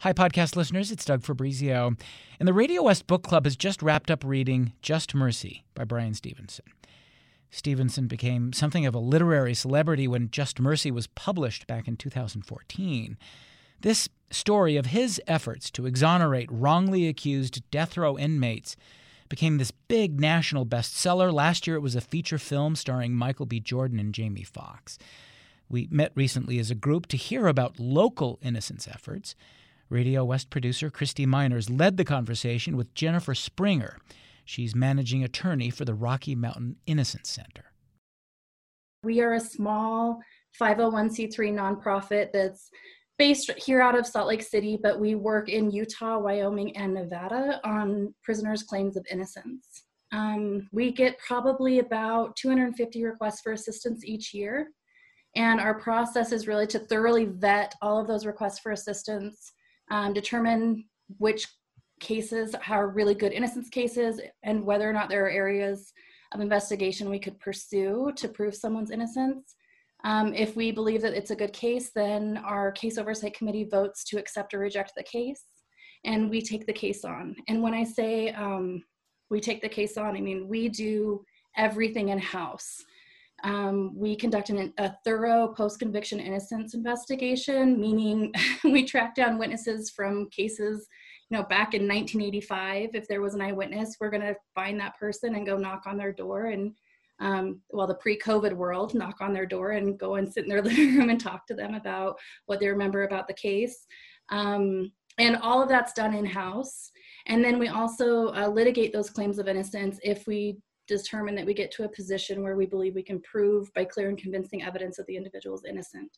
Hi, podcast listeners. It's Doug Fabrizio. And the Radio West Book Club has just wrapped up reading Just Mercy by Bryan Stevenson. Stevenson became something of a literary celebrity when Just Mercy was published back in 2014. This story of his efforts to exonerate wrongly accused death row inmates became this big national bestseller. Last year it was a feature film starring Michael B. Jordan and Jamie Foxx. We met recently as a group to hear about local innocence efforts. Radio West producer Christy Miners led the conversation with Jennifer Springer. She's managing attorney for the Rocky Mountain Innocence Center. We are a small 501c3 nonprofit that's based here out of Salt Lake City, but we work in Utah, Wyoming, and Nevada on prisoners' claims of innocence. We get probably about 250 requests for assistance each year, and our process is really to thoroughly vet all of those requests for assistance, determine which cases are really good innocence cases and whether or not there are areas of investigation we could pursue to prove someone's innocence. If we believe that it's a good case, then our case oversight committee votes to accept or reject the case, and we take the case on. And when I say we take the case on, I mean we do everything in-house. We conduct a thorough post-conviction innocence investigation, meaning we track down witnesses from cases, back in 1985. If there was an eyewitness, we're going to find that person and go knock on their door and, the pre-COVID world, knock on their door and go and sit in their living room and talk to them about what they remember about the case. And all of that's done in-house. And then we also litigate those claims of innocence if we determine that we get to a position where we believe we can prove by clear and convincing evidence that the individual is innocent.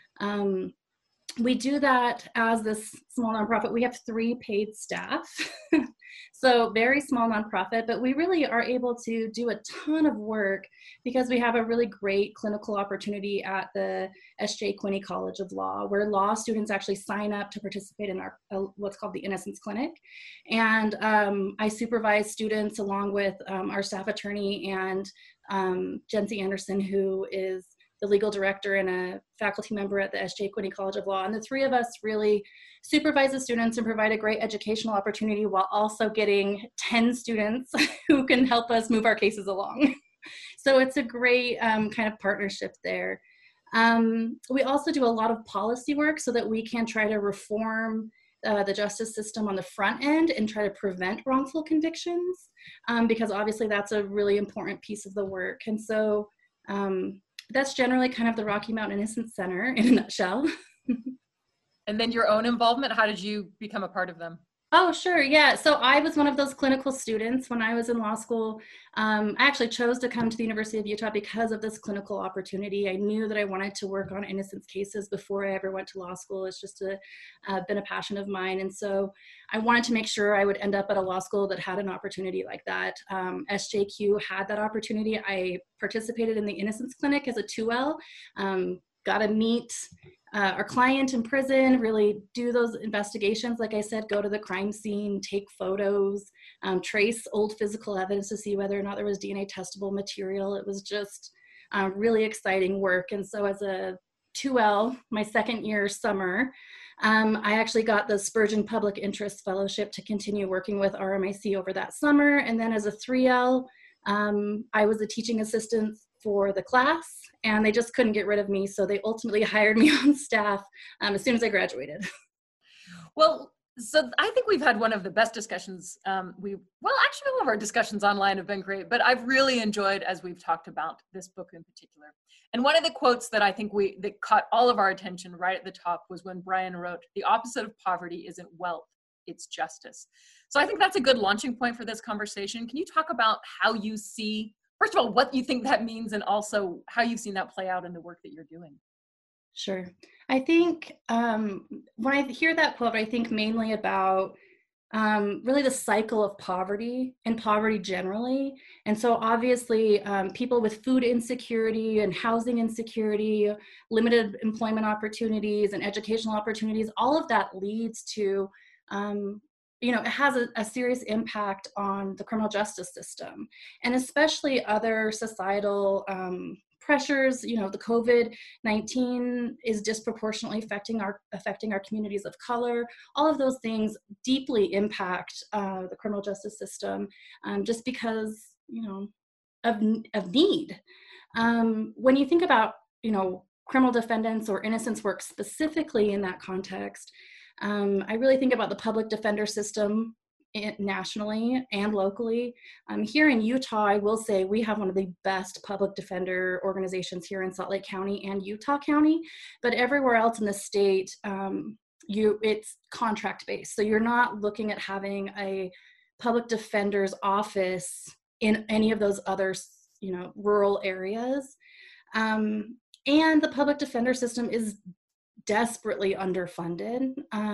We do that as this small nonprofit. We have 3 paid staff, so very small nonprofit, but we really are able to do a ton of work because we have a really great clinical opportunity at the S.J. Quinney College of Law, where law students actually sign up to participate in our what's called the Innocence Clinic. And I supervise students along with our staff attorney and Jency Anderson, who is the legal director and a faculty member at the S.J. Quinney College of Law. And the 3 of us really supervise the students and provide a great educational opportunity while also getting 10 students who can help us move our cases along. So it's a great kind of partnership there. We also do a lot of policy work so that we can try to reform the justice system on the front end and try to prevent wrongful convictions, because obviously that's a really important piece of the work. And so that's generally kind of the Rocky Mountain Innocence Center in a nutshell. And then your own involvement, how did you become a part of them? Oh, sure. Yeah. So I was one of those clinical students when I was in law school. I actually chose to come to the University of Utah because of this clinical opportunity. I knew that I wanted to work on innocence cases before I ever went to law school. It's just been a passion of mine. And so I wanted to make sure I would end up at a law school that had an opportunity like that. SJQ had that opportunity. I participated in the Innocence Clinic as a 2L, got to meet our client in prison, really do those investigations. Like I said, go to the crime scene, take photos, trace old physical evidence to see whether or not there was DNA testable material. It was just really exciting work. And so as a 2L, my second year summer, I actually got the Spurgeon Public Interest Fellowship to continue working with RMIC over that summer. And then as a 3L, I was a teaching assistant for the class, and they just couldn't get rid of me. So they ultimately hired me on staff as soon as I graduated. Well, so I think we've had one of the best discussions. Actually all of our discussions online have been great, but I've really enjoyed as we've talked about this book in particular. And one of the quotes that I think that caught all of our attention right at the top was when Bryan wrote, "The opposite of poverty isn't wealth, it's justice." So I think that's a good launching point for this conversation. Can you talk about how you see, first of all, what you think that means, and also how you've seen that play out in the work that you're doing? Sure. I think when I hear that quote, I think mainly about really the cycle of poverty and poverty generally. And so obviously people with food insecurity and housing insecurity, limited employment opportunities and educational opportunities, all of that leads to it has a serious impact on the criminal justice system, and especially other societal pressures, the COVID-19 is disproportionately affecting our communities of color. All of those things deeply impact the criminal justice system, just because, of need. When you think about, criminal defendants or innocence work specifically in that context, I really think about the public defender system nationally and locally. Here in Utah, I will say we have one of the best public defender organizations here in Salt Lake County and Utah County, but everywhere else in the state, it's contract based. So you're not looking at having a public defender's office in any of those other, rural areas. And the public defender system is desperately underfunded.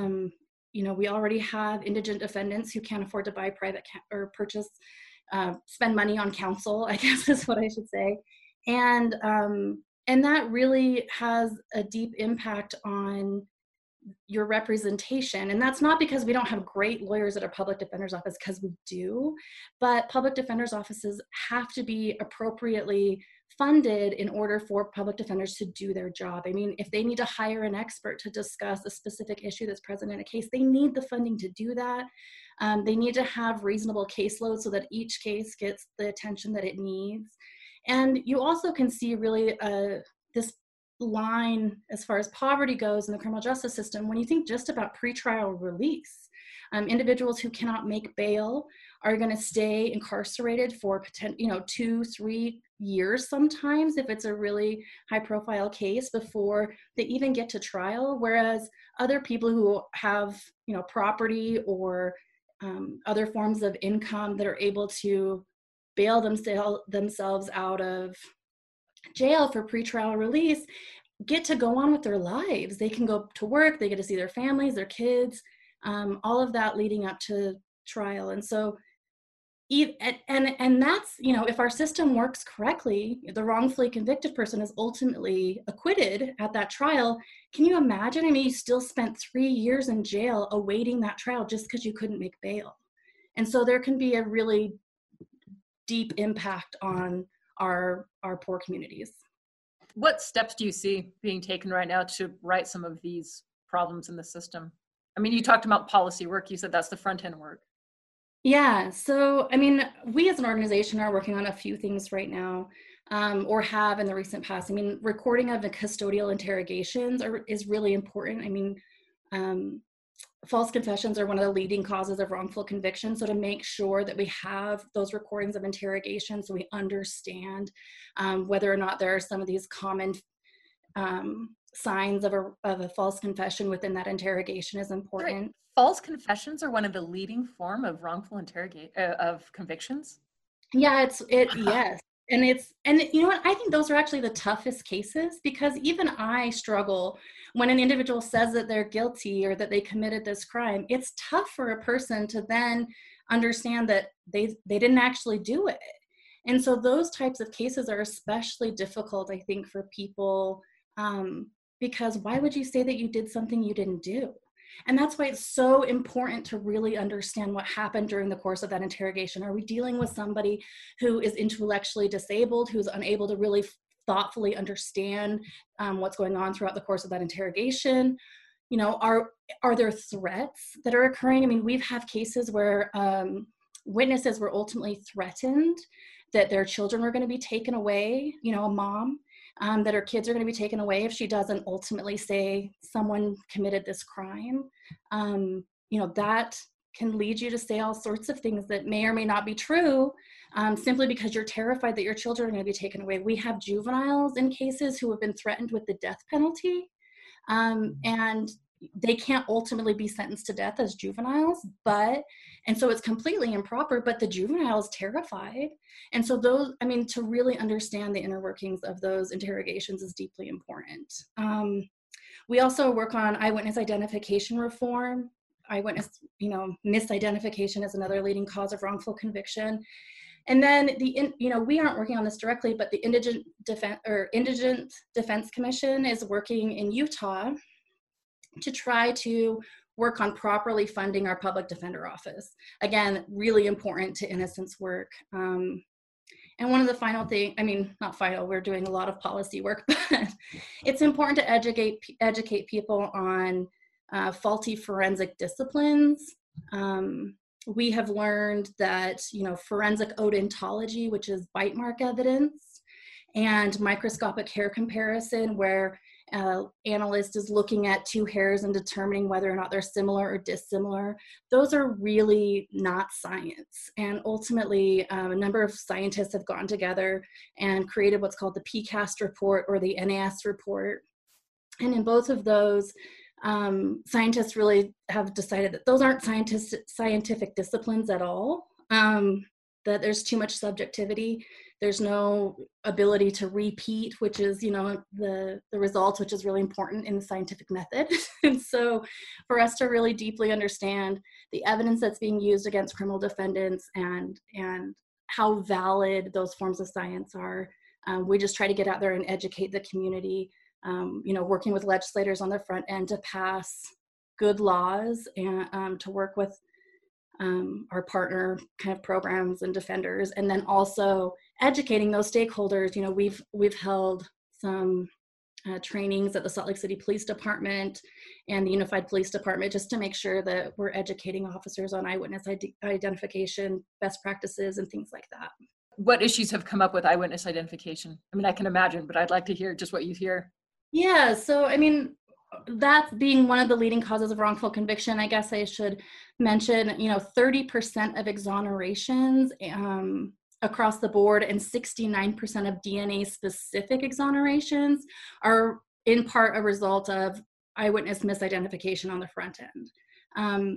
We already have indigent defendants who can't afford to buy private or purchase, spend money on counsel, I guess is what I should say. And that really has a deep impact on your representation. And that's not because we don't have great lawyers at our public defender's office, because we do, but public defender's offices have to be appropriately funded in order for public defenders to do their job. I mean, if they need to hire an expert to discuss a specific issue that's present in a case, they need the funding to do that. They need to have reasonable caseload so that each case gets the attention that it needs. And you also can see really this line as far as poverty goes in the criminal justice system when you think just about pretrial release. Individuals who cannot make bail are going to stay incarcerated for 2-3 years sometimes, if it's a really high profile case, before they even get to trial. Whereas other people who have, property or other forms of income that are able to bail themselves out of jail for pretrial release get to go on with their lives. They can go to work, they get to see their families, their kids, all of that leading up to trial. And so, and that's, if our system works correctly, the wrongfully convicted person is ultimately acquitted at that trial. Can you imagine? I mean, you still spent 3 years in jail awaiting that trial just because you couldn't make bail. And so there can be a really deep impact on our poor communities. What steps do you see being taken right now to right some of these problems in the system? I mean, you talked about policy work. You said that's the front end work. Yeah. So, I mean, we as an organization are working on a few things right now, or have in the recent past. I mean, recording of the custodial interrogations is really important. I mean, false confessions are one of the leading causes of wrongful conviction. So to make sure that we have those recordings of interrogation so we understand whether or not there are some of these common signs of a false confession within that interrogation is important. Right. False confessions are one of the leading form of wrongful of convictions? Yeah, yes. And you know what, I think those are actually the toughest cases, because even I struggle when an individual says that they're guilty or that they committed this crime. It's tough for a person to then understand that they didn't actually do it. And so those types of cases are especially difficult, I think, for people, because why would you say that you did something you didn't do? And that's why it's so important to really understand what happened during the course of that interrogation. Are we dealing with somebody who is intellectually disabled, who's unable to really thoughtfully understand what's going on throughout the course of that interrogation? Are there threats that are occurring? I mean, we've had cases where witnesses were ultimately threatened that their children were going to be taken away, a mom. That her kids are going to be taken away if she doesn't ultimately say someone committed this crime. That can lead you to say all sorts of things that may or may not be true, simply because you're terrified that your children are going to be taken away. We have juveniles in cases who have been threatened with the death penalty, and they can't ultimately be sentenced to death as juveniles, and so it's completely improper, but the juvenile is terrified. And so to really understand the inner workings of those interrogations is deeply important. We also work on eyewitness identification reform. Eyewitness, misidentification is another leading cause of wrongful conviction. And then we aren't working on this directly, but the Indigent Defense Commission is working in Utah to try to work on properly funding our public defender office. Again, really important to innocence work. And one of the final thing, not final, we're doing a lot of policy work, but it's important to educate people on faulty forensic disciplines. We have learned that, forensic odontology, which is bite mark evidence, and microscopic hair comparison, where analyst is looking at two hairs and determining whether or not they're similar or dissimilar. Those are really not science. And ultimately, a number of scientists have gotten together and created what's called the PCAST report or the NAS report. And in both of those, scientists really have decided that those aren't scientific disciplines at all, that there's too much subjectivity. There's no ability to repeat, which is, the results, which is really important in the scientific method. And so for us to really deeply understand the evidence that's being used against criminal defendants and how valid those forms of science are, we just try to get out there and educate the community, working with legislators on the front end to pass good laws and to work with our partner kind of programs and defenders, and then also educating those stakeholders. We've held some trainings at the Salt Lake City Police Department and the Unified Police Department just to make sure that we're educating officers on eyewitness identification, best practices, and things like that. What issues have come up with eyewitness identification? I can imagine, but I'd like to hear just what you hear. Yeah, so that being one of the leading causes of wrongful conviction, I guess I should mention, 30% of exonerations across the board and 69% of DNA-specific exonerations are in part a result of eyewitness misidentification on the front end,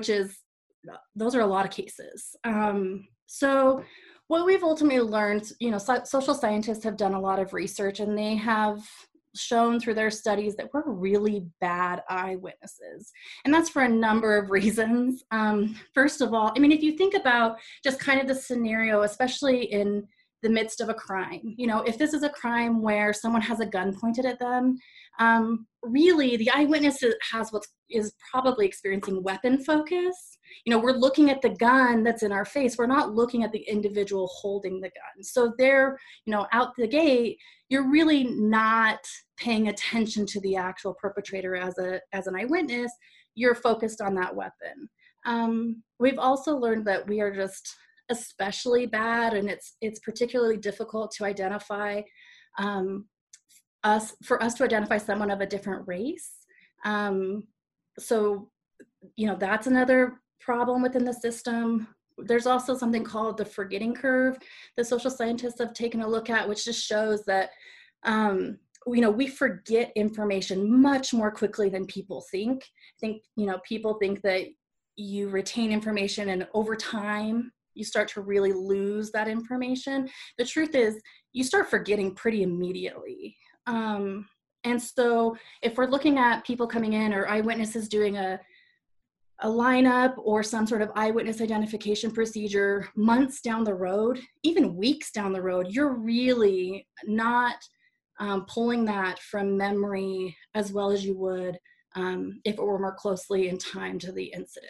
those are a lot of cases. So what we've ultimately learned, social scientists have done a lot of research, and they have shown through their studies that we're really bad eyewitnesses. And that's for a number of reasons. First of all, if you think about just kind of the scenario, especially in the midst of a crime, if this is a crime where someone has a gun pointed at them, really the eyewitness is probably experiencing weapon focus. We're looking at the gun that's in our face. We're not looking at the individual holding the gun. So they're, out the gate, you're really not paying attention to the actual perpetrator as an eyewitness. You're focused on that weapon. We've also learned that we are just especially bad, and it's particularly difficult to identify for us to identify someone of a different race. So that's another problem within the system. There's also something called the forgetting curve that social scientists have taken a look at, which just shows that we forget information much more quickly than people think. People think that you retain information and over time you start to really lose that information. The truth is you start forgetting pretty immediately. And so if we're looking at people coming in or eyewitnesses doing a lineup or some sort of eyewitness identification procedure months down the road, even weeks down the road, you're really not pulling that from memory as well as you would if it were more closely in time to the incident.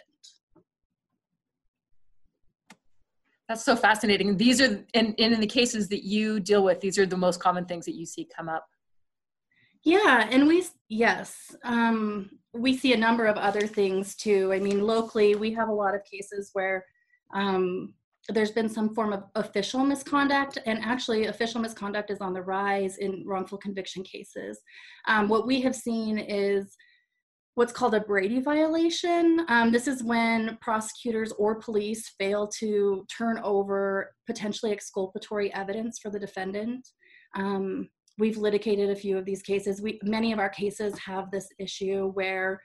That's so fascinating. These are, in the cases that you deal with, these are the most common things that you see come up. Yeah, and we see a number of other things too. Locally, we have a lot of cases where there's been some form of official misconduct, and actually official misconduct is on the rise in wrongful conviction cases. What we have seen is what's called a Brady violation. This is when prosecutors or police fail to turn over potentially exculpatory evidence for the defendant. We've litigated a few of these cases. Many of our cases have this issue where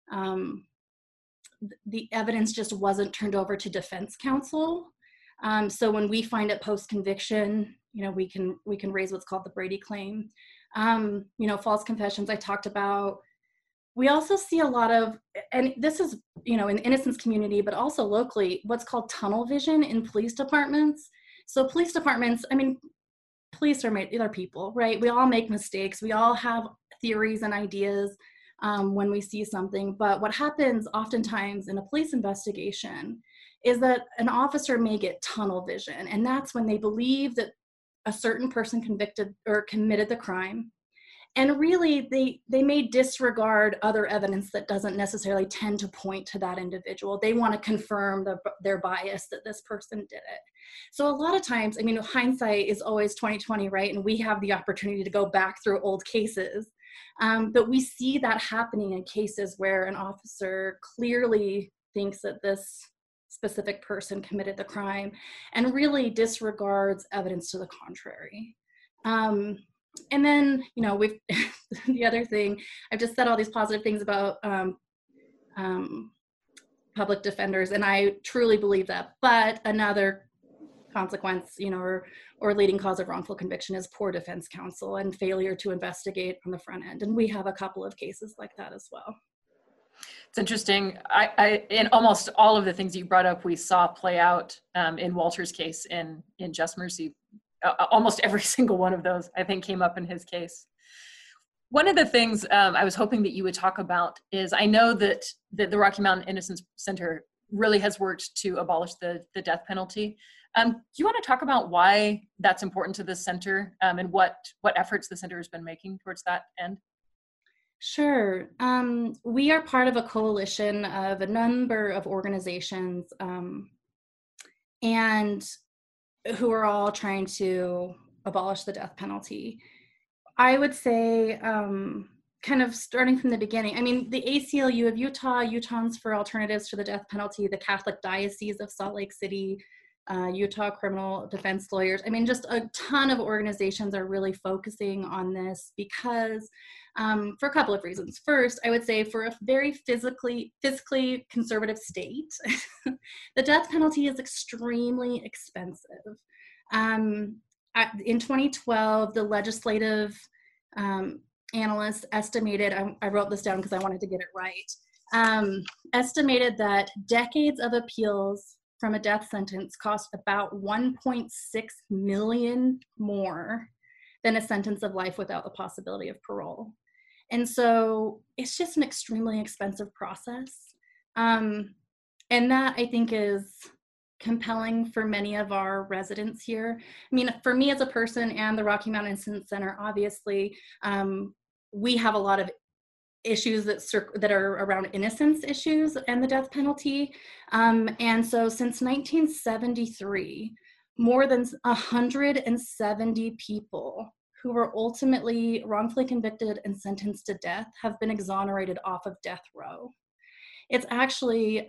the evidence just wasn't turned over to defense counsel. So when we find it post-conviction, we can raise what's called the Brady claim. False confessions I talked about. We also see a lot of, and this is, in the innocence community, but also locally, what's called tunnel vision in police departments. So police departments, police are people, right? We all make mistakes. We all have theories and ideas when we see something. But what happens oftentimes in a police investigation is that an officer may get tunnel vision, and that's when they believe that a certain person convicted or committed the crime. And really, they may disregard other evidence that doesn't necessarily tend to point to that individual. They want to confirm their bias that this person did it. So a lot of times, I mean, hindsight is always 20/20, right? And we have the opportunity to go back through old cases. But we see that happening in cases where an officer clearly thinks that this specific person committed the crime and really disregards evidence to the contrary. And then, you know, we've the other thing, I've just said all these positive things about public defenders, and I truly believe that. But another consequence, you know, or leading cause of wrongful conviction is poor defense counsel and failure to investigate on the front end. And we have a couple of cases like that as well. It's interesting. I in almost all of the things you brought up, we saw play out in Walter's case in Just Mercy. Almost every single one of those, I think, came up in his case. One of the things I was hoping that you would talk about is, I know that the Rocky Mountain Innocence Center really has worked to abolish the death penalty. Do you want to talk about why that's important to this center and what efforts the center has been making towards that end? Sure. We are part of a coalition of a number of organizations and who are all trying to abolish the death penalty. I would say, kind of starting from the beginning, I mean, the ACLU of Utah, Utahns for Alternatives to the Death Penalty, the Catholic Diocese of Salt Lake City, Utah Criminal Defense Lawyers. I mean, just a ton of organizations are really focusing on this because for a couple of reasons. First, I would say for a very fiscally conservative state, the death penalty is extremely expensive. In 2012, the legislative analysts estimated, I wrote this down because I wanted to get it right, estimated that decades of appeals from a death sentence cost about 1.6 million more than a sentence of life without the possibility of parole. And so it's just an extremely expensive process. And that, I think, is compelling for many of our residents here. I mean, for me as a person and the Rocky Mountain Innocence Center, obviously, we have a lot of issues that are around innocence issues and the death penalty. And so since 1973, more than 170 people who were ultimately wrongfully convicted and sentenced to death have been exonerated off of death row. It's actually,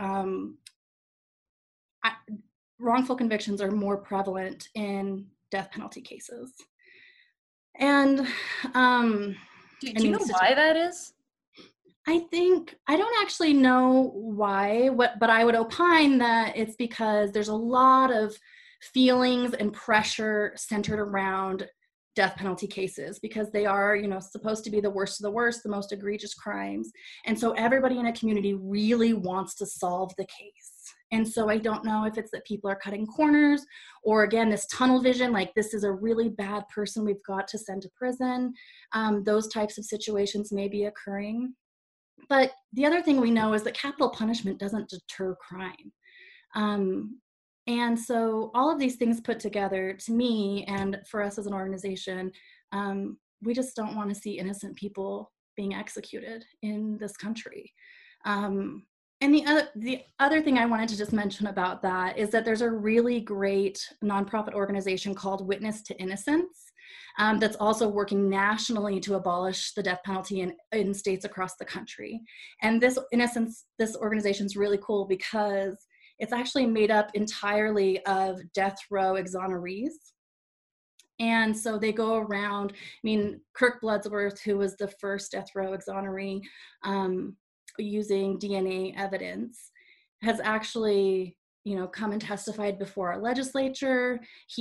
wrongful convictions are more prevalent in death penalty cases. And do you know why that is? I don't actually know why, but I would opine that it's because there's a lot of feelings and pressure centered around death penalty cases because they are, you know, supposed to be the worst of the worst, the most egregious crimes. And so everybody in a community really wants to solve the case. And so I don't know if it's that people are cutting corners or, again, this tunnel vision, like this is a really bad person we've got to send to prison. Those types of situations may be occurring. But the other thing we know is that capital punishment doesn't deter crime. And so all of these things put together, to me and for us as an organization, we just don't want to see innocent people being executed in this country. And the other thing I wanted to just mention about that is that there's a really great nonprofit organization called Witness to Innocence that's also working nationally to abolish the death penalty in states across the country. And this organization is really cool because it's actually made up entirely of death row exonerees. And so they go around, I mean, Kirk Bloodsworth, who was the first death row exoneree, using DNA evidence, has actually, you know, come and testified before our legislature.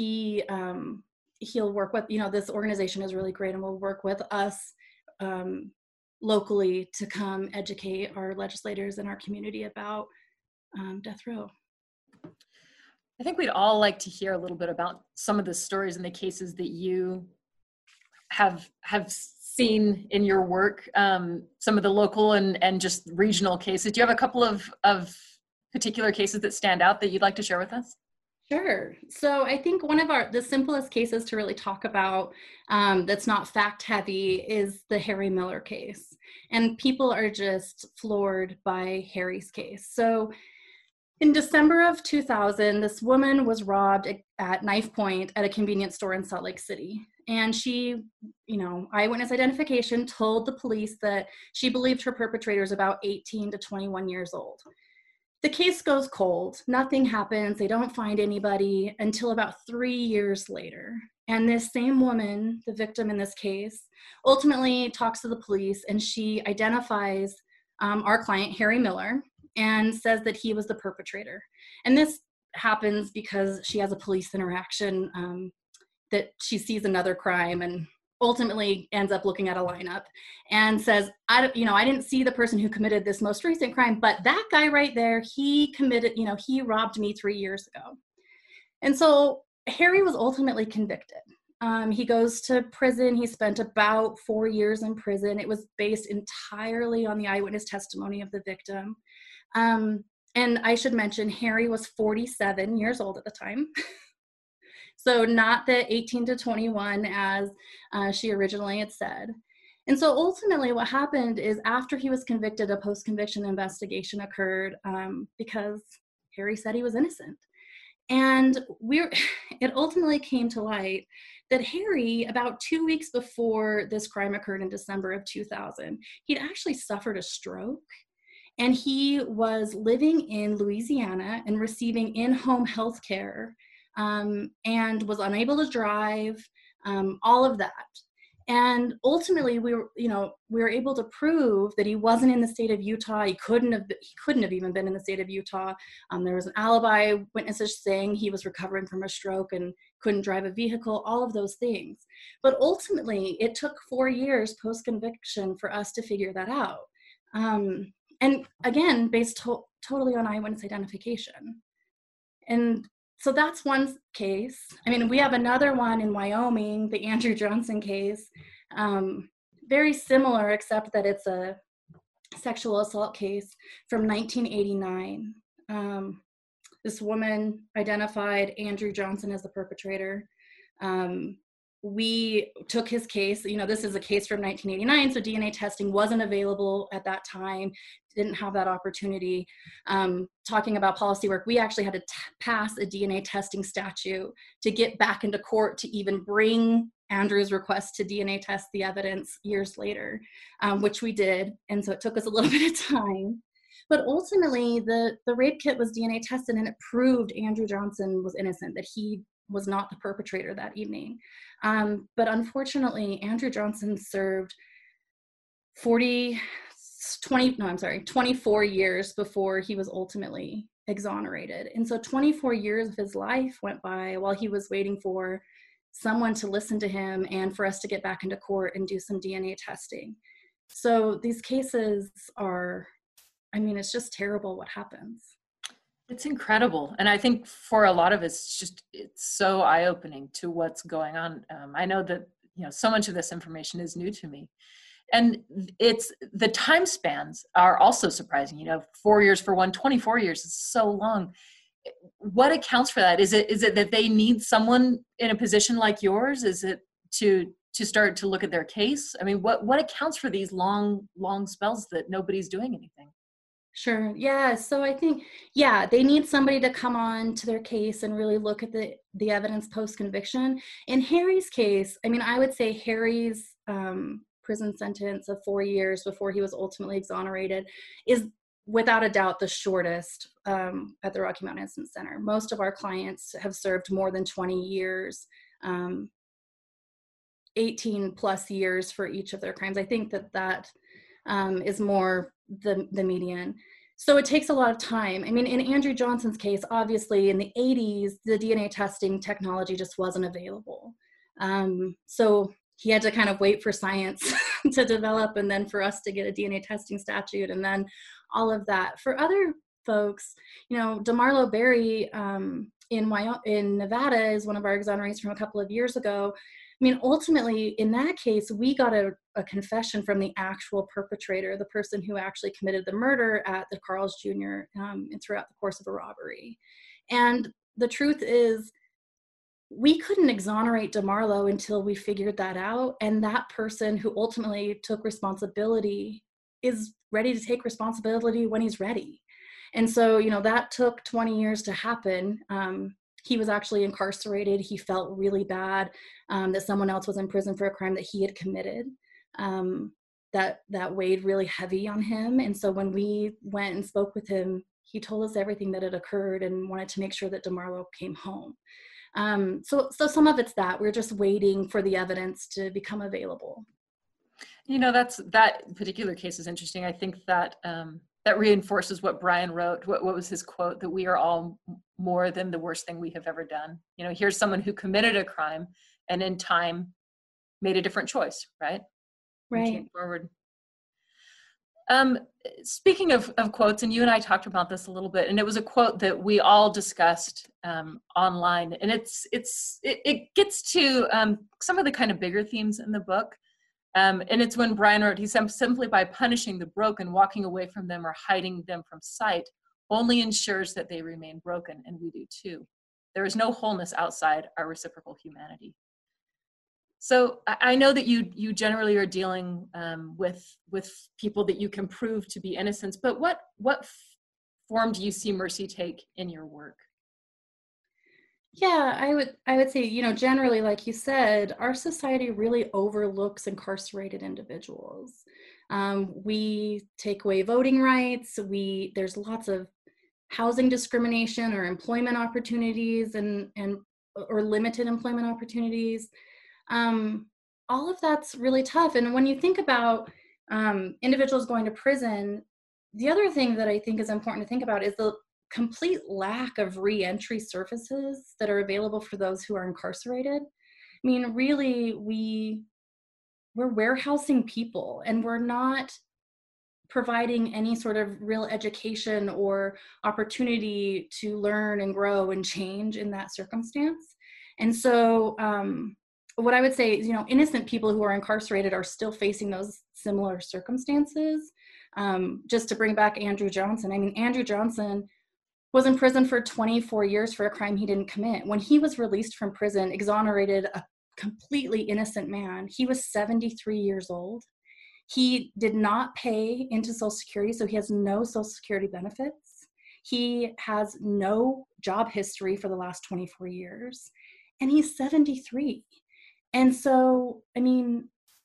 He'll work with, you know, this organization is really great and will work with us locally to come educate our legislators in our community about death row. I think we'd all like to hear a little bit about some of the stories and the cases that you have seen in your work, some of the local and just regional cases. Do you have a couple of particular cases that stand out that you'd like to share with us? Sure. So I think one of the simplest cases to really talk about that's not fact heavy is the Harry Miller case. And people are just floored by Harry's case. So in December of 2000, this woman was robbed at knife point at a convenience store in Salt Lake City. And she, eyewitness identification told the police that she believed her perpetrator is about 18 to 21 years old. The case goes cold. Nothing happens. They don't find anybody until about 3 years later. And this same woman, the victim in this case, ultimately talks to the police, and she identifies our client, Harry Miller, and says that he was the perpetrator. And this happens because she has a police interaction that she sees another crime and ultimately ends up looking at a lineup and says, I didn't see the person who committed this most recent crime, but that guy right there, he robbed me 3 years ago. And so Harry was ultimately convicted. He goes to prison. He spent about 4 years in prison. It was based entirely on the eyewitness testimony of the victim. And I should mention, Harry was 47 years old at the time. So not the 18 to 21 as she originally had said. And so ultimately what happened is after he was convicted, a post-conviction investigation occurred because Harry said he was innocent. And it ultimately came to light that Harry, about 2 weeks before this crime occurred in December of 2000, he'd actually suffered a stroke. And he was living in Louisiana and receiving in-home health care and was unable to drive, all of that. And ultimately, we were able to prove that he wasn't in the state of Utah. He couldn't have even been in the state of Utah. There was an alibi witnesses saying he was recovering from a stroke and couldn't drive a vehicle, all of those things. But ultimately, it took 4 years post-conviction for us to figure that out. And again, based totally on eyewitness identification. And so that's one case. I mean, we have another one in Wyoming, the Andrew Johnson case, very similar, except that it's a sexual assault case from 1989. This woman identified Andrew Johnson as the perpetrator. We took his case. This is a case from 1989, so DNA testing wasn't available at that time, didn't have that opportunity. Talking about policy work, we actually had to pass a DNA testing statute to get back into court to even bring Andrew's request to DNA test the evidence years later, which we did. And so it took us a little bit of time. But ultimately, the rape kit was DNA tested, and it proved Andrew Johnson was innocent, that he was not the perpetrator that evening. But unfortunately, Andrew Johnson served 24 years before he was ultimately exonerated. And so 24 years of his life went by while he was waiting for someone to listen to him and for us to get back into court and do some DNA testing. So these cases it's just terrible what happens. It's incredible. And I think for a lot of us, it's so eye-opening to what's going on. I know that, so much of this information is new to me. And it's the time spans are also surprising. 4 years for one, 24 years is so long. What accounts for that? Is it that they need someone in a position like yours? Is it to start to look at their case? I mean, what accounts for these long spells that nobody's doing anything? Sure. Yeah. So I think, they need somebody to come on to their case and really look at the evidence post-conviction. In Harry's case, I would say Harry's prison sentence of 4 years before he was ultimately exonerated is without a doubt the shortest at the Rocky Mountain Incident Center. Most of our clients have served more than 20 years, 18 plus years for each of their crimes. I think that is more the median. So it takes a lot of time. In Andrew Johnson's case, obviously in the 80s, the DNA testing technology just wasn't available. So he had to kind of wait for science to develop and then for us to get a DNA testing statute and then all of that. For other folks, DeMarlo Berry in Nevada is one of our exonerates from a couple of years ago. mean, ultimately, in that case, we got a confession from the actual perpetrator, the person who actually committed the murder at the Carl's Jr. And throughout the course of a robbery. And the truth is, we couldn't exonerate DeMarlo until we figured that out. And that person who ultimately took responsibility is ready to take responsibility when he's ready. And so, you know, that took 20 years to happen. He was actually incarcerated. He felt really bad that someone else was in prison for a crime that he had committed. That weighed really heavy on him. And so when we went and spoke with him, he told us everything that had occurred and wanted to make sure that DeMarlo came home. So some of it's that we're just waiting for the evidence to become available. You know, that particular case is interesting. I think that that reinforces what Brian wrote. What was his quote? That we are all more than the worst thing we have ever done. You know, here's someone who committed a crime and in time made a different choice, right? Right. And came forward. Speaking of quotes, and you and I talked about this a little bit, and it was a quote that we all discussed online, and it gets to some of the kind of bigger themes in the book, and it's when Brian wrote, he said, simply by punishing the broken, walking away from them or hiding them from sight only ensures that they remain broken, and we do too. There is no wholeness outside our reciprocal humanity. So I know that you generally are dealing with people that you can prove to be innocent, but what form do you see mercy take in your work? Yeah, I would say, you know, generally, like you said, our society really overlooks incarcerated individuals. We take away voting rights. There's lots of housing discrimination or employment opportunities or limited employment opportunities. All of that's really tough. And when you think about individuals going to prison, the other thing that I think is important to think about is the complete lack of re-entry services that are available for those who are incarcerated. I mean, really, we're warehousing people, and we're not providing any sort of real education or opportunity to learn and grow and change in that circumstance. And so, what I would say is, you know, innocent people who are incarcerated are still facing those similar circumstances. Just to bring back Andrew Johnson, I mean, Andrew Johnson was in prison for 24 years for a crime he didn't commit. When he was released from prison, exonerated, a completely innocent man, he was 73 years old. He did not pay into Social Security, so he has no Social Security benefits. He has no job history for the last 24 years, and he's 73. And so, I mean,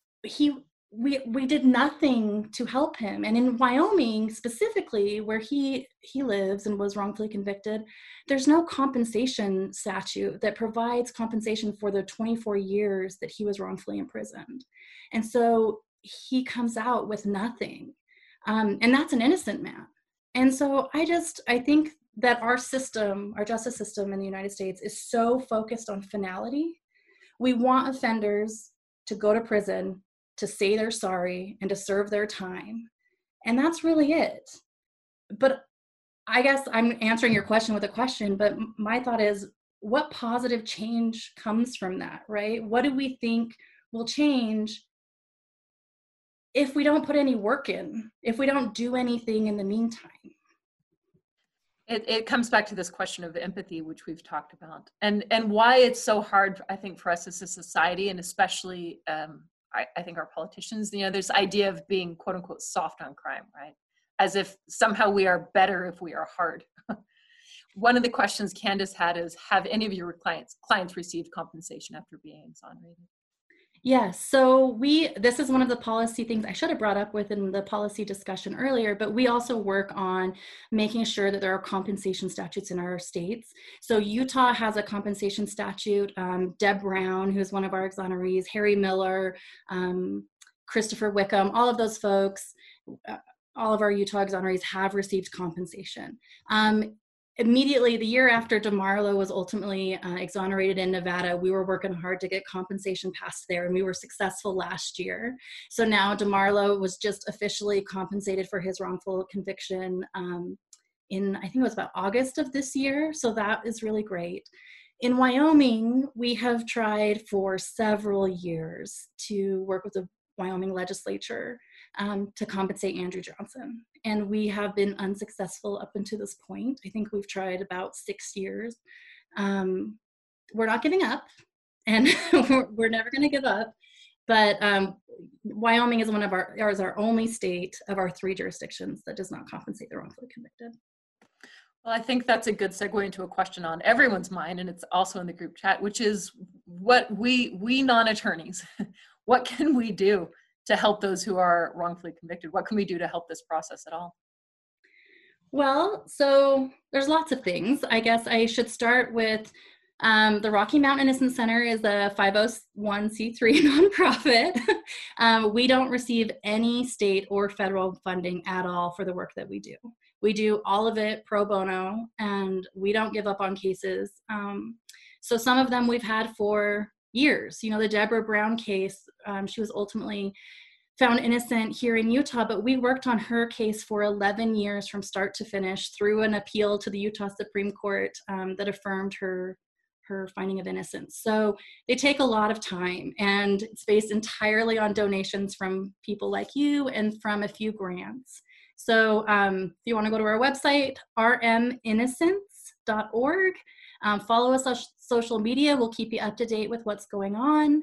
we did nothing to help him. And in Wyoming, specifically, where he lives and was wrongfully convicted, there's no compensation statute that provides compensation for the 24 years that he was wrongfully imprisoned. And so he comes out with nothing. And that's an innocent man. And so I think that our justice system in the United States is so focused on finality. We want offenders to go to prison, to say they're sorry, and to serve their time. And that's really it. But I guess I'm answering your question with a question, but my thought is, what positive change comes from that, right? What do we think will change if we don't put any work in, if we don't do anything in the meantime? It comes back to this question of empathy, which we've talked about, and why it's so hard, I think, for us as a society, and especially I think our politicians, you know, there's the idea of being quote unquote soft on crime, right? As if somehow we are better if we are hard. One of the questions Candace had is, have any of your clients received compensation after being exonerated? Yes. So this is one of the policy things I should have brought up within the policy discussion earlier, but we also work on making sure that there are compensation statutes in our states. So Utah has a compensation statute. Deb Brown, who is one of our exonerees, Harry Miller, Christopher Wickham, all of those folks, all of our Utah exonerees have received compensation. Immediately, the year after DeMarlo was ultimately exonerated in Nevada, we were working hard to get compensation passed there, and we were successful last year. So now DeMarlo was just officially compensated for his wrongful conviction in, I think it was about August of this year. So that is really great. In Wyoming, we have tried for several years to work with the Wyoming legislature to compensate Andrew Johnson. And we have been unsuccessful up until this point. I think we've tried about 6 years. We're not giving up, and we're never going to give up. But Wyoming is our only state of our 3 jurisdictions that does not compensate the wrongfully convicted. Well, I think that's a good segue into a question on everyone's mind, and it's also in the group chat, which is what we non-attorneys, what can we do to help those who are wrongfully convicted? What can we do to help this process at all? Well, so there's lots of things. I guess I should start with the Rocky Mountain Innocence Center is a 501c3 nonprofit. We don't receive any state or federal funding at all for the work that we do. We do all of it pro bono, and we don't give up on cases. So some of them we've had for years. You know, the Deborah Brown case, she was ultimately found innocent here in Utah, but we worked on her case for 11 years from start to finish through an appeal to the Utah Supreme Court that affirmed her finding of innocence. So they take a lot of time, and it's based entirely on donations from people like you and from a few grants. So if you want to go to our website, rminnocence.org, follow us on social media. We'll keep you up to date with what's going on.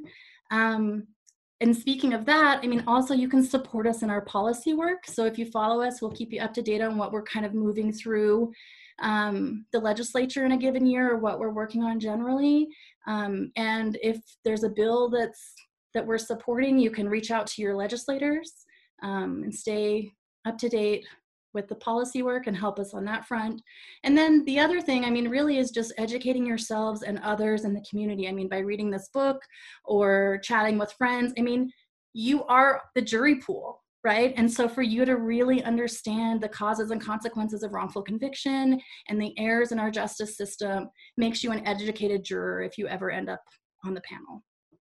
And speaking of that, I mean, also you can support us in our policy work. So if you follow us, we'll keep you up to date on what we're kind of moving through the legislature in a given year, or what we're working on generally. And if there's a bill that we're supporting, you can reach out to your legislators and stay up to date with the policy work and help us on that front. And then the other thing, I mean, really is just educating yourselves and others in the community. I mean, by reading this book or chatting with friends, I mean, you are the jury pool, right? And so for you to really understand the causes and consequences of wrongful conviction and the errors in our justice system makes you an educated juror if you ever end up on the panel.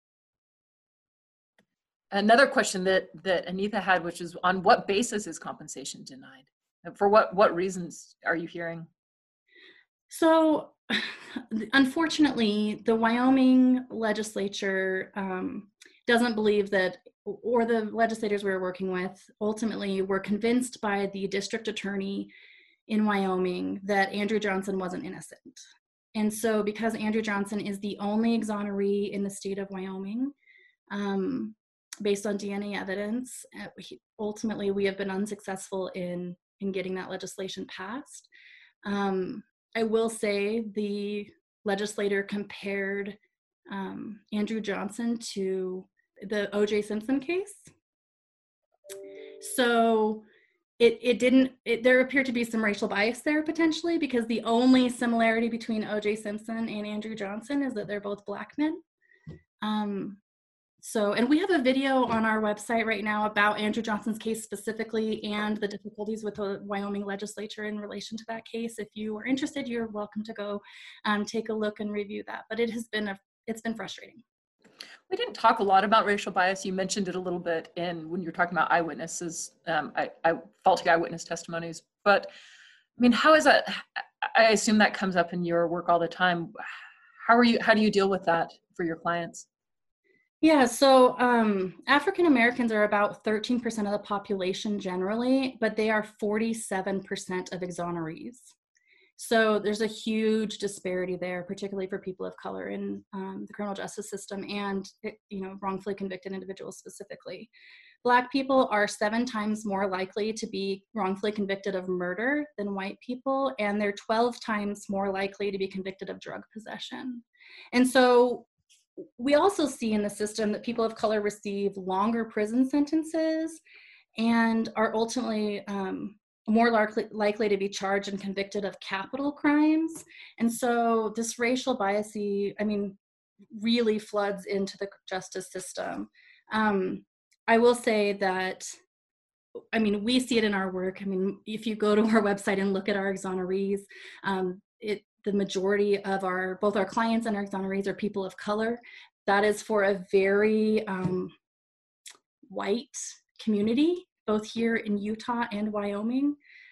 Another question that Anita had, which is, on what basis is compensation denied? For what reasons are you hearing? So unfortunately, the Wyoming legislature doesn't believe that, or the legislators we were working with ultimately were convinced by the district attorney in Wyoming that Andrew Johnson wasn't innocent. And so because Andrew Johnson is the only exoneree in the state of Wyoming, based on DNA evidence, ultimately we have been unsuccessful in getting that legislation passed. I will say the legislator compared Andrew Johnson to the O.J. Simpson case. So there appeared to be some racial bias there potentially, because the only similarity between O.J. Simpson and Andrew Johnson is that they're both Black men. And we have a video on our website right now about Andrew Johnson's case specifically and the difficulties with the Wyoming legislature in relation to that case. If you are interested, you're welcome to go take a look and review that. But it's been frustrating. We didn't talk a lot about racial bias. You mentioned it a little bit when you're talking about eyewitnesses, faulty eyewitness testimonies. But I mean, how is that? I assume that comes up in your work all the time. How do you deal with that for your clients? Yeah, so African Americans are about 13% of the population generally, but they are 47% of exonerees. So there's a huge disparity there, particularly for people of color in the criminal justice system and wrongfully convicted individuals specifically. Black people are 7 times more likely to be wrongfully convicted of murder than white people, and they're 12 times more likely to be convicted of drug possession. And so we also see in the system that people of color receive longer prison sentences and are ultimately more likely to be charged and convicted of capital crimes. And so this racial bias, really floods into the justice system. I will say that, we see it in our work. If you go to our website and look at our exonerees, the majority of both our clients and our exonerees are people of color. That is for a very white community, both here in Utah and Wyoming.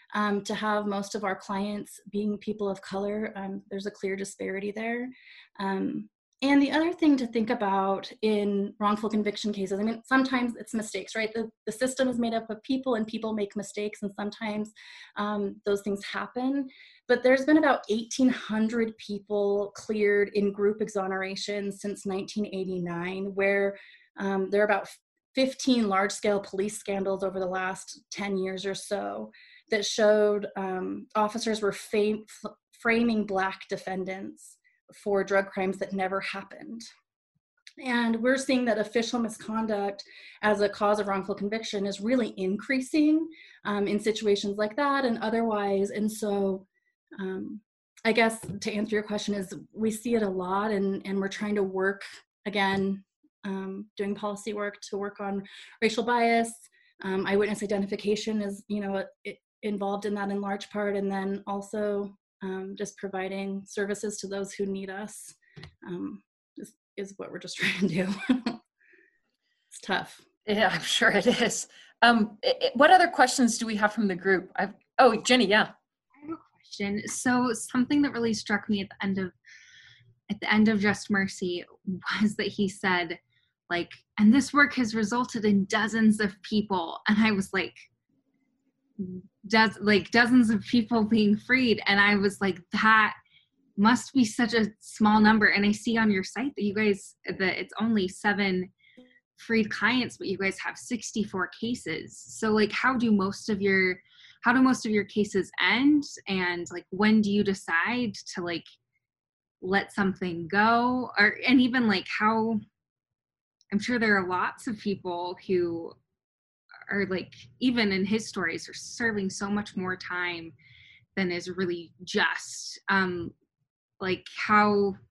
to have most of our clients being people of color. There's a clear disparity there. And the other thing to think about in wrongful conviction cases, I mean, sometimes it's mistakes, right? The system is made up of people and people make mistakes, and sometimes those things happen. But there's been about 1,800 people cleared in group exoneration since 1989, where there are about 15 large-scale police scandals over the last 10 years or so that showed officers were framing Black defendants for drug crimes that never happened. And we're seeing that official misconduct as a cause of wrongful conviction is really increasing in situations like that and otherwise. And so I guess to answer your question is we see it a lot, and we're trying to work, again, doing policy work to work on racial bias. Eyewitness identification is, involved in that in large part, and then also just providing services to those who need us is what we're just trying to do. It's tough. Yeah, I'm sure it is. What other questions do we have from the group? Jenny, yeah. I have a question. So something that really struck me at the end of Just Mercy was that he said, and this work has resulted in dozens of people. And I was like, dozens of people being freed. And I was like, that must be such a small number. And I see on your site that it's only 7 freed clients, but you guys have 64 cases. So how do most of your cases end? And when do you decide to let something go? And even how, I'm sure there are lots of people who are even in his stories are serving so much more time than is really just. How,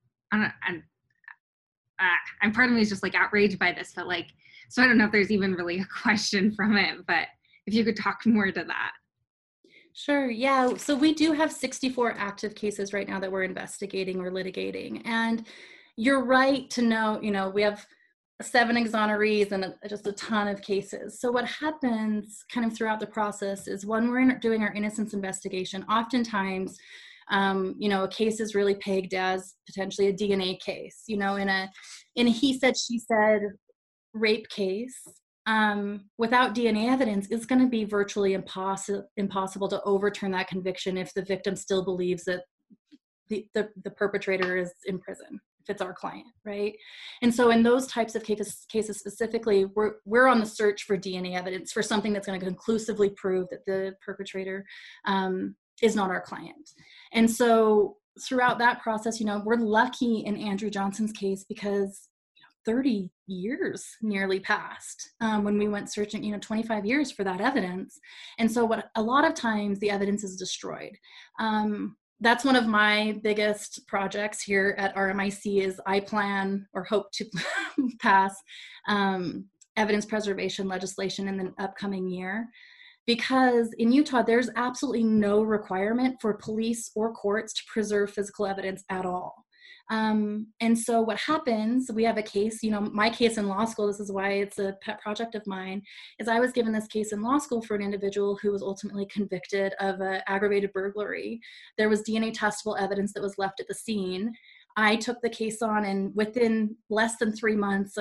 I'm part of me is just outraged by this, but so I don't know if there's even really a question from it, but if you could talk more to that. Sure, yeah. So we do have 64 active cases right now that we're investigating or litigating. And you're right to know, we have 7 exonerees and just a ton of cases. So what happens kind of throughout the process is when we're doing our innocence investigation, oftentimes, a case is really pegged as potentially a DNA case. In a he said, she said rape case, without DNA evidence, it's going to be virtually impossible to overturn that conviction if the victim still believes that the perpetrator is in prison, if it's our client, right? And so in those types of cases specifically, we're on the search for DNA evidence for something that's going to conclusively prove that the perpetrator is not our client. And so throughout that process, we're lucky in Andrew Johnson's case because 30 years nearly passed when we went searching, 25 years for that evidence. And so a lot of times the evidence is destroyed. That's one of my biggest projects here at RMIC is I plan or hope to pass evidence preservation legislation in the upcoming year. Because in Utah, there's absolutely no requirement for police or courts to preserve physical evidence at all. And so what happens, we have a case, my case in law school, this is why it's a pet project of mine, is I was given this case in law school for an individual who was ultimately convicted of an aggravated burglary. There was DNA testable evidence that was left at the scene. I took the case on, and within less than 3 months,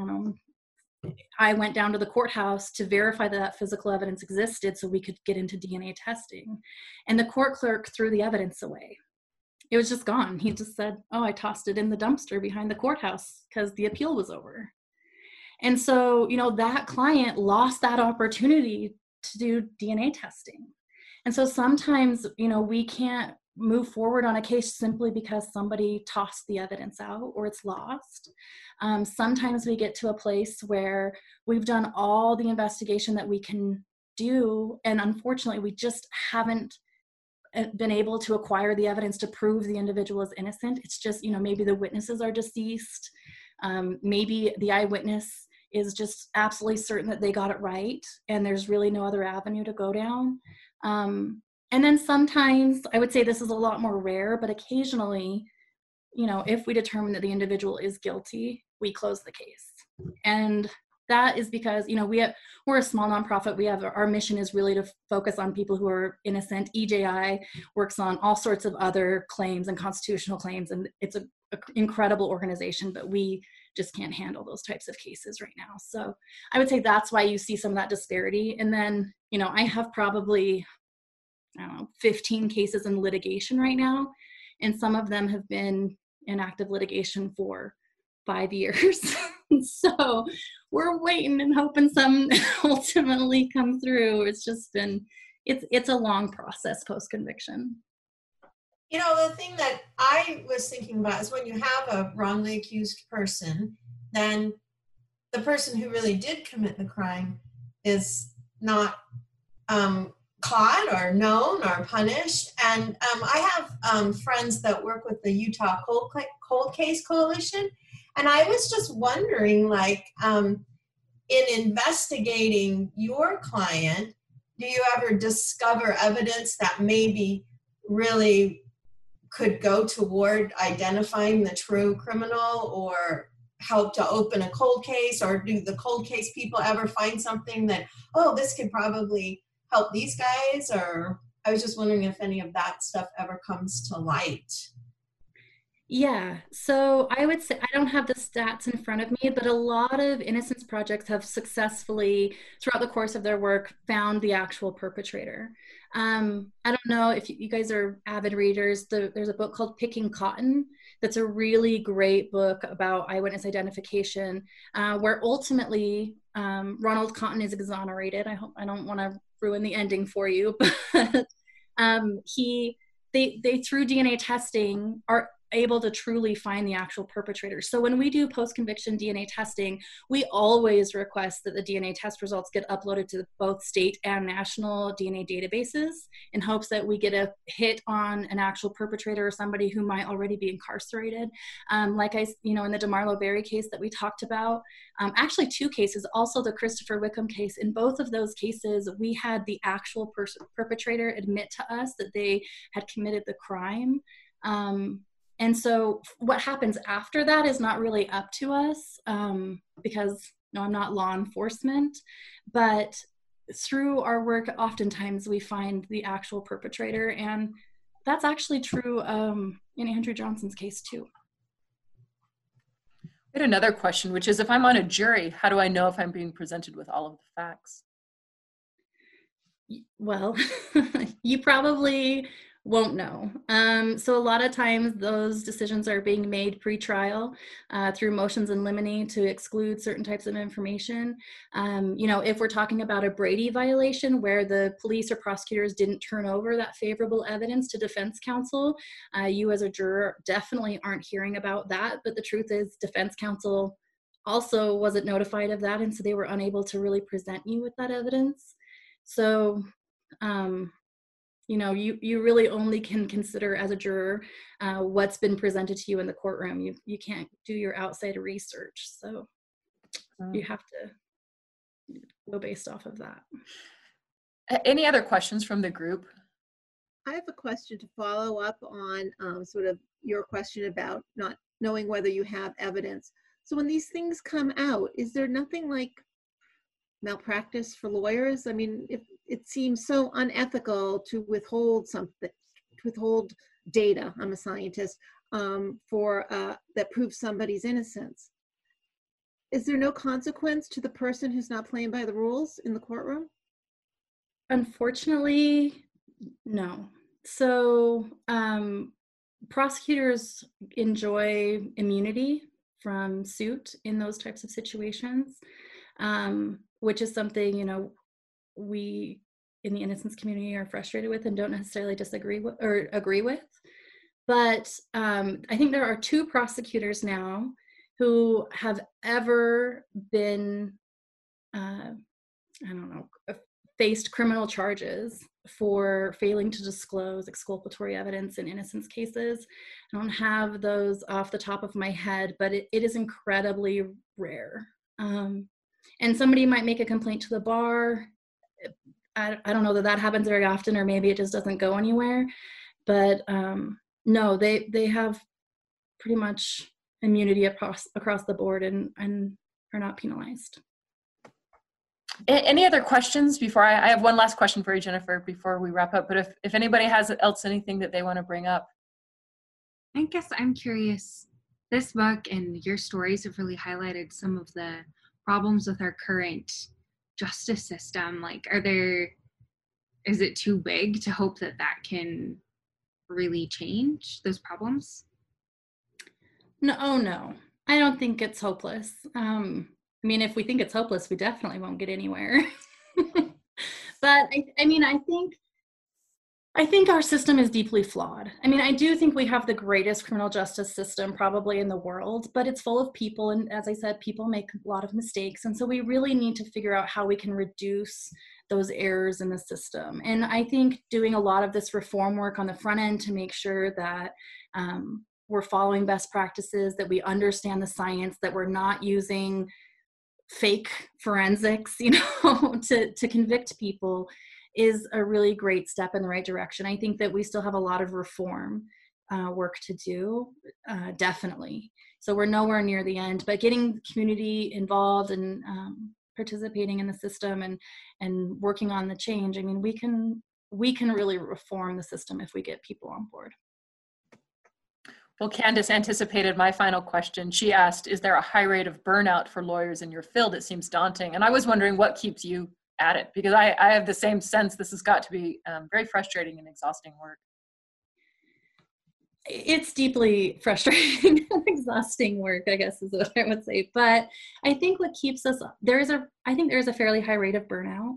I went down to the courthouse to verify that physical evidence existed so we could get into DNA testing. And the court clerk threw the evidence away. It was just gone. He just said, I tossed it in the dumpster behind the courthouse because the appeal was over. And so, that client lost that opportunity to do DNA testing. And so sometimes, we can't move forward on a case simply because somebody tossed the evidence out or it's lost. Sometimes we get to a place where we've done all the investigation that we can do, and unfortunately we just haven't been able to acquire the evidence to prove the individual is innocent. It's just, maybe the witnesses are deceased. Maybe the eyewitness is just absolutely certain that they got it right and there's really no other avenue to go down. And then sometimes, I would say this is a lot more rare, but occasionally, if we determine that the individual is guilty, we close the case. And that is because, you know, we're a small nonprofit. We have, our mission is really to focus on people who are innocent. EJI works on all sorts of other claims and constitutional claims, and it's an incredible organization, but we just can't handle those types of cases right now. So I would say that's why you see some of that disparity. And then, you know, I have probably, I don't know, 15 cases in litigation right now, and some of them have been in active litigation for 5 years. So we're waiting and hoping some ultimately come through. It's just been, it's a long process post-conviction. You know, the thing that I was thinking about is when you have a wrongly accused person, then the person who really did commit the crime is not caught or known or punished. And I have friends that work with the Utah Cold Case Coalition. And I was just wondering, like, in investigating your client, do you ever discover evidence that maybe really could go toward identifying the true criminal or help to open a cold case? Or do the cold case people ever find something that, oh, this could probably help these guys? Or I was just wondering if any of that stuff ever comes to light. Yeah, so I would say, I don't have the stats in front of me, but a lot of innocence projects have successfully, throughout the course of their work, found the actual perpetrator. I don't know if you guys are avid readers. There's a book called Picking Cotton that's a really great book about eyewitness identification, where ultimately Ronald Cotton is exonerated. I don't want to ruin the ending for you, but they through DNA testing are able to truly find the actual perpetrator. So when we do post-conviction DNA testing, we always request that the DNA test results get uploaded to both state and national DNA databases in hopes that we get a hit on an actual perpetrator or somebody who might already be incarcerated. Like in the DeMarlo Berry case that we talked about, actually 2 cases, also the Christopher Wickham case. In both of those cases, we had the actual perpetrator admit to us that they had committed the crime. And so what happens after that is not really up to us, because I'm not law enforcement, but through our work, oftentimes we find the actual perpetrator, and that's actually true in Andrew Johnson's case too. I had another question, which is, if I'm on a jury, how do I know if I'm being presented with all of the facts? Well, you probably won't know. So a lot of times those decisions are being made pre-trial through motions in limine to exclude certain types of information. If we're talking about a Brady violation where the police or prosecutors didn't turn over that favorable evidence to defense counsel, you as a juror definitely aren't hearing about that. But the truth is, defense counsel also wasn't notified of that, and so they were unable to really present you with that evidence. So you really only can consider as a juror what's been presented to you in the courtroom. You can't do your outside research. So you have to go based off of that. Any other questions from the group? I have a question to follow up on sort of your question about not knowing whether you have evidence. So when these things come out, is there nothing like malpractice for lawyers? I mean, if it seems so unethical to withhold something, to withhold data, I'm a scientist, for that proves somebody's innocence. Is there no consequence to the person who's not playing by the rules in the courtroom? Unfortunately, no. So prosecutors enjoy immunity from suit in those types of situations, which is something, we in the innocence community are frustrated with and don't necessarily disagree with or agree with. But I think there are 2 prosecutors now who have ever been, faced criminal charges for failing to disclose exculpatory evidence in innocence cases. I don't have those off the top of my head, but it is incredibly rare. And somebody might make a complaint to the bar. I don't know that happens very often, or maybe it just doesn't go anywhere. But no, they have pretty much immunity across the board and are not penalized. Any other questions before I have one last question for you, Jennifer, before we wrap up, but if anybody has anything that they want to bring up. I guess I'm curious, this book and your stories have really highlighted some of the problems with our current justice system. Like, is it too big to hope that can really change those problems? No, I don't think it's hopeless. I mean, if we think it's hopeless, we definitely won't get anywhere. But I think our system is deeply flawed. I mean, I do think we have the greatest criminal justice system probably in the world, but it's full of people. And as I said, people make a lot of mistakes. And so we really need to figure out how we can reduce those errors in the system. And I think doing a lot of this reform work on the front end to make sure that we're following best practices, that we understand the science, that we're not using fake forensics, to convict people is a really great step in the right direction. I think that we still have a lot of reform work to do, definitely. So we're nowhere near the end, but getting the community involved and participating in the system and working on the change, I mean, we can really reform the system if we get people on board. Well, Candace anticipated my final question. She asked, is there a high rate of burnout for lawyers in your field? It seems daunting. And I was wondering what keeps you at it, because I have the same sense this has got to be very frustrating and exhausting work. It's deeply frustrating and exhausting work, I guess is what I would say. But I think what keeps us, I think there's a fairly high rate of burnout.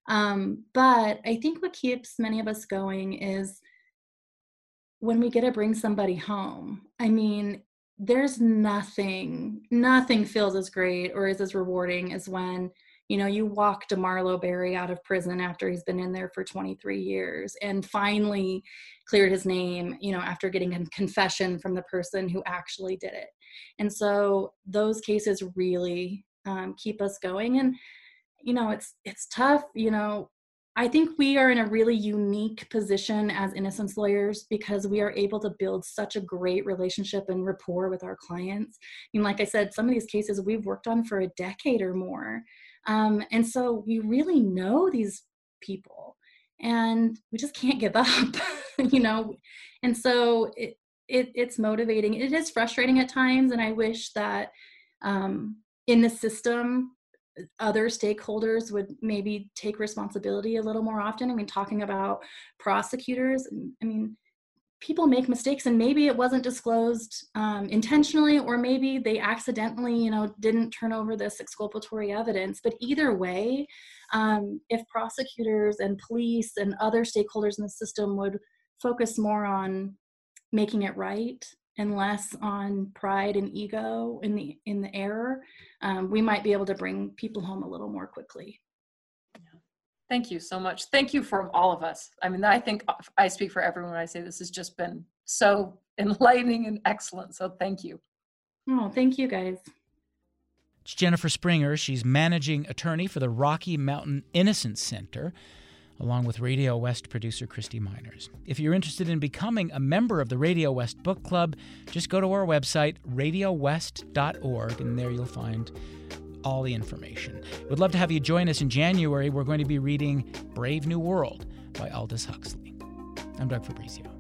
But I think what keeps many of us going is when we get to bring somebody home. I mean, there's nothing feels as great or is as rewarding as when, you walk DeMarlo Berry out of prison after he's been in there for 23 years and finally cleared his name, after getting a confession from the person who actually did it. And so those cases really keep us going. And, it's tough, I think we are in a really unique position as innocence lawyers because we are able to build such a great relationship and rapport with our clients. I mean, like I said, some of these cases we've worked on for a decade or more. And so we really know these people and we just can't give up, and so it's motivating. It is frustrating at times. And I wish that in the system, other stakeholders would maybe take responsibility a little more often. I mean, talking about prosecutors, I mean, people make mistakes and maybe it wasn't disclosed intentionally, or maybe they accidentally, didn't turn over this exculpatory evidence. But either way, if prosecutors and police and other stakeholders in the system would focus more on making it right and less on pride and ego in the error, we might be able to bring people home a little more quickly. Thank you so much. Thank you from all of us. I mean, I think I speak for everyone when I say this has just been so enlightening and excellent. So thank you. Oh, thank you guys. It's Jennifer Springer. She's managing attorney for the Rocky Mountain Innocence Center, along with Radio West producer Christy Miners. If you're interested in becoming a member of the Radio West Book Club, just go to our website, radiowest.org, and there you'll find all the information. We'd love to have you join us in January. We're going to be reading Brave New World by Aldous Huxley. I'm Doug Fabrizio.